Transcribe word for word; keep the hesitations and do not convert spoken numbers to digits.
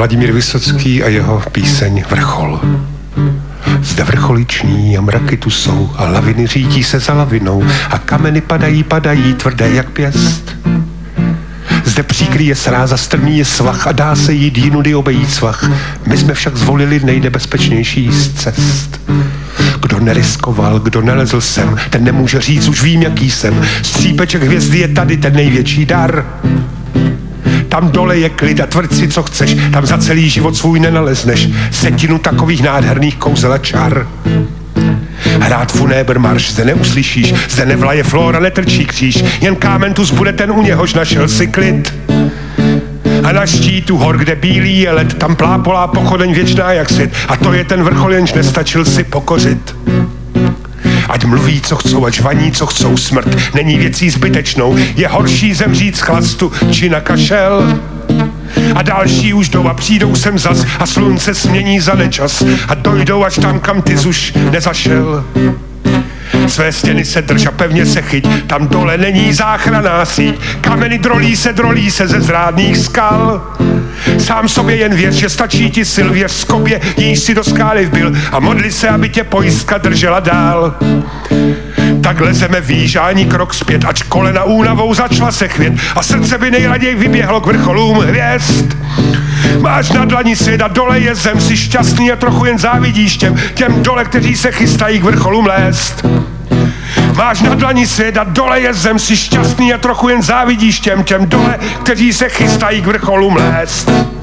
Vladimír Vysocký a jeho píseň Vrchol. Zde vrcholiční a mraky tu jsou a laviny řídí se za lavinou a kameny padají, padají tvrdé jak pěst. Zde příkrý je sráza, strmý je svah a dá se jít jinudy obejít svah. My jsme však zvolili nejnebezpečnější z cest. Kdo neriskoval, kdo nelezl sem, ten nemůže říct, už vím, jaký jsem. Střípeček hvězdy je tady ten největší dar. Tam dole je klid a tvrd si, co chceš, tam za celý život svůj nenalezneš setinu takových nádherných kouzel a čar. Hrát funébr marš zde neuslyšíš, zde nevlaje flora, netrčí kříž, jen kámen tu zbude ten, u něhož našel si klid. A na štítu hor, kde bílý je led, tam plápolá pochodeň věčná jak svět, a to je ten vrchol, jenž nestačil si pokořit. Ať mluví, co chcou, ať žvaní, co chcou, smrt není věcí zbytečnou, je horší zemřít z chlastu či na kašel. A další už jdou a přijdou sem zas a slunce smění za nečas a dojdou až tam, kam ty jsi už nezašel. Své stěny se drž a pevně se chyť, tam dole není záchranná síť, kameny drolí se, drolí se ze zrádných skal. Sám sobě jen věř, že stačí ti sil, věř skobě, jíž si do skály vbil a modli se, aby tě pojistka držela dál. Tak lezeme výš a ani krok zpět, ač kolena únavou začala se chvět a srdce by nejraději vyběhlo k vrcholům hvězd. Máš na dlani svět a dole je zem, jsi šťastný a trochu jen závidíš těm, těm dole, kteří se chystají k vrcholům lézt. Máš na dlani svět a dole je zem, jsi šťastný a trochu jen závidíš těm, těm dole, kteří se chystají k vrcholům lézt.